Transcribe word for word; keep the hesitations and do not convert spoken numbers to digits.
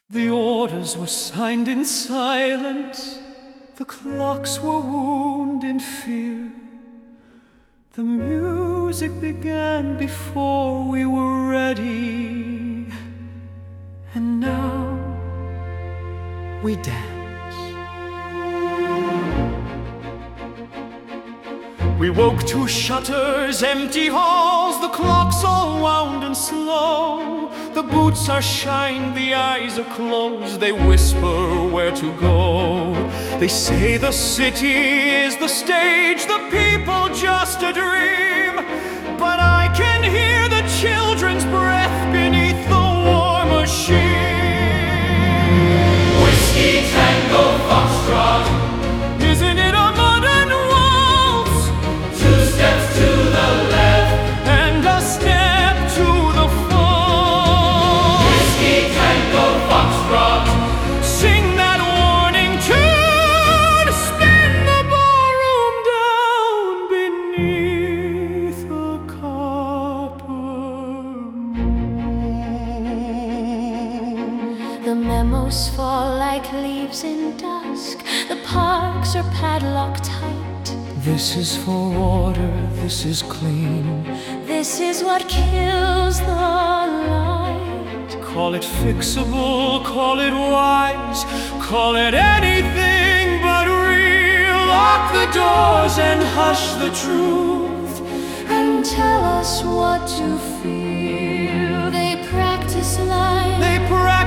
The orders were signed in silence, the clocks were wound in fear. The music began before we were ready, and now we dance. We woke to shutters, empty halls, the clocks all wound and slow. The boots are shined, the eyes are closed, they whisper where to go. They say the city is the stage, the people just a dream. But I can hear the children's breath beneath the war machine. Whiskey, tango, foxtrot, isn't it a modern waltz? Two steps to the left and a step to the floor. Whiskey, tango, foxtrot, sing that warning tune, spin the ballroom down beneath the copper moon. The memos fall like leaves in dusk, the parks are padlocked tight. This is for order, this is clean. This is what kills the light. Call it fixable, call it wise, call it anything but real. Lock the doors and hush the truth, and tell us what to feel. They practice lies, they practice